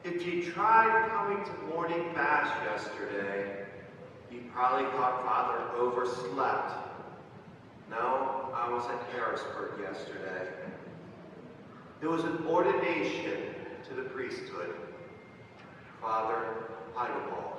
If you tried coming to morning mass yesterday, you probably thought Father overslept. No, I was at Harrisburg yesterday. There was an ordination to the priesthood. Father Heidebald.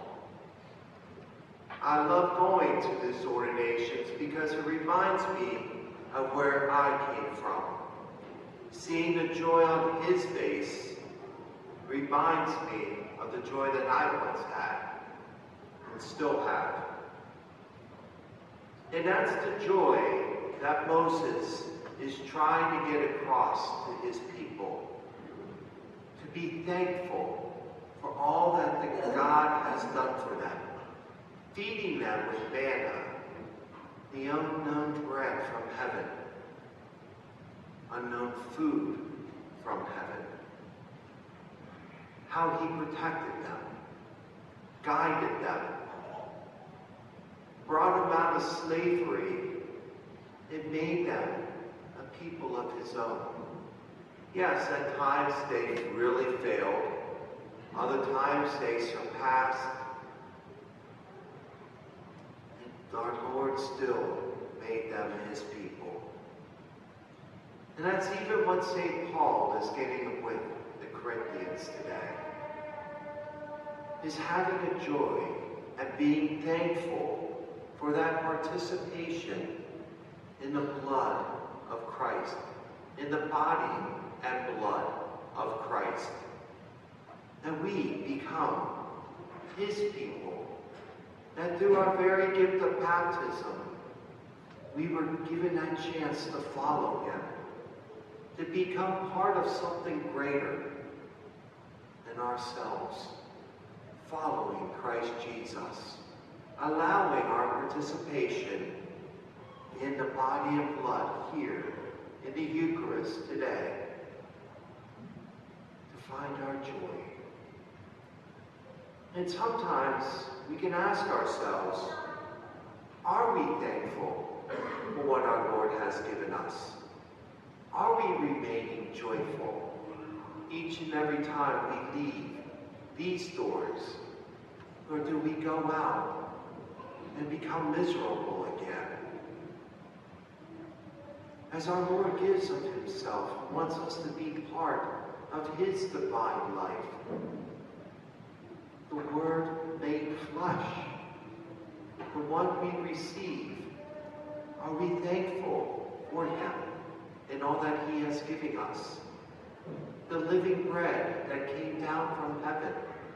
I love going to these ordinations because it reminds me of where I came from. Seeing the joy on his face reminds me of the joy that I once had and still have. And that's the joy that Moses is trying to get across to his people. To be thankful for all that God has done for them. Feeding them with manna, the unknown bread from heaven. Unknown food from heaven. How he protected them, guided them, brought them out of slavery, and made them a people of his own. Yes, at times they really failed. Other times they surpassed. And our Lord still made them his people. And that's even what St. Paul is getting with the Corinthians today. Is having a joy and being thankful for that participation in the blood of Christ, in the body and blood of Christ. And we become his people. That through our very gift of baptism, we were given that chance to follow him, to become part of something greater than ourselves, following Christ Jesus, allowing our participation in the body and blood here in the Eucharist today to find our joy. And sometimes we can ask ourselves, are we thankful for what our Lord has given us? Are we remaining joyful each and every time we leave these doors? Or do we go out and become miserable again? As our Lord gives of himself, he wants us to be part of his divine life. The Word made flesh, the one we receive. Are we thankful for him and all that he has given us? The living bread that came down from heaven.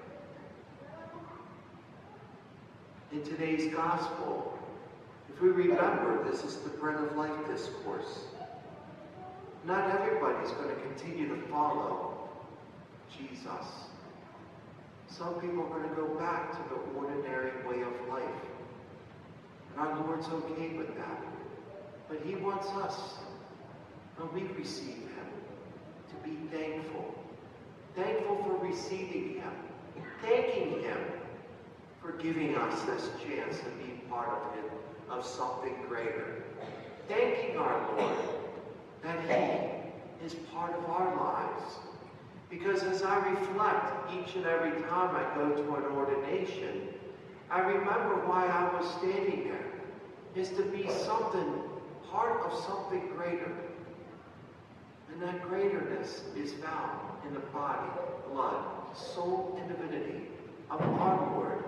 In today's gospel, if we remember, this is the bread of life discourse. Not everybody's going to continue to follow Jesus. Some people are going to go back to the ordinary way of life. And our Lord's okay with that. But he wants us, when we receive him, to be thankful. Thankful for receiving him. Thanking him for giving us this chance to be part of him, of something greater. Thanking our Lord that he is part of our lives. Because as I reflect each and every time I go to an ordination, I remember why I was standing there, is to be something, part of something greater. And that greaterness is found in the body, blood, soul, and divinity of our Lord.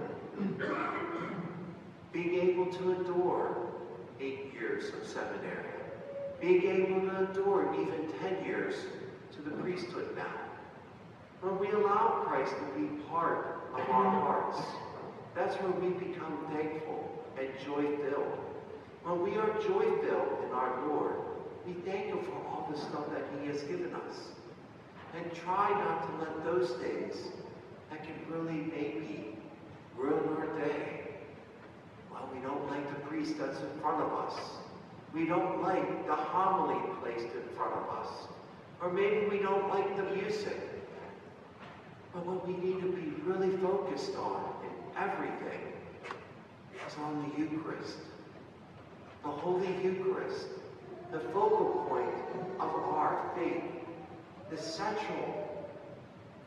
Being able to endure 8 years of seminary. Being able to endure even 10 years to the priesthood now. When we allow Christ to be part of our hearts, that's when we become thankful and joy-filled. When we are joy-filled in our Lord, we thank him for all the stuff that he has given us. And try not to let those things that can really maybe ruin our day. Well, we don't like the priest that's in front of us. We don't like the homily placed in front of us. Or maybe we don't like the music. But what we need to be really focused on in everything is on the Eucharist. The Holy Eucharist, the focal point of our faith, the central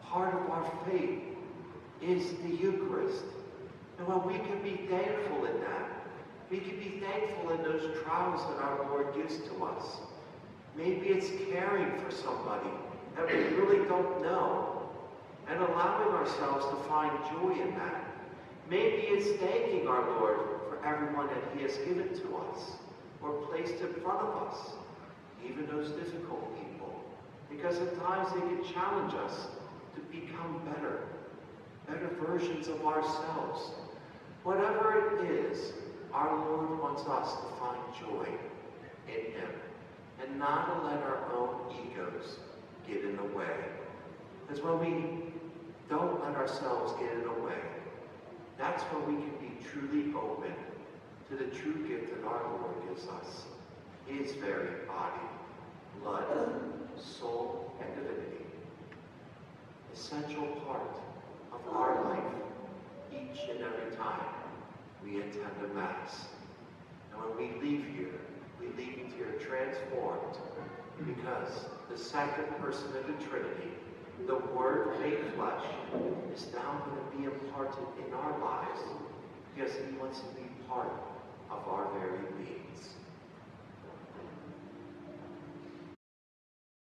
part of our faith is the Eucharist. And when we can be thankful in that, we can be thankful in those trials that our Lord gives to us. Maybe it's caring for somebody that we really don't know and allowing ourselves to find joy in that. Maybe it's thanking our Lord for everyone that He has given to us or placed in front of us, even those difficult people, because at times they can challenge us to become better versions of ourselves. Whatever it is, our Lord wants us to find joy in Him and not to let our own egos get in the way. Because when we don't let ourselves get in the way, that's when we can be truly open to the true gift that our Lord gives us, His very body, blood, soul, and divinity. Essential part of our life each and every time we attend a Mass. And when we leave here transformed, because the second person of the Trinity, the Word made flesh, is now going to be imparted in our lives because He wants to be part of our very beings.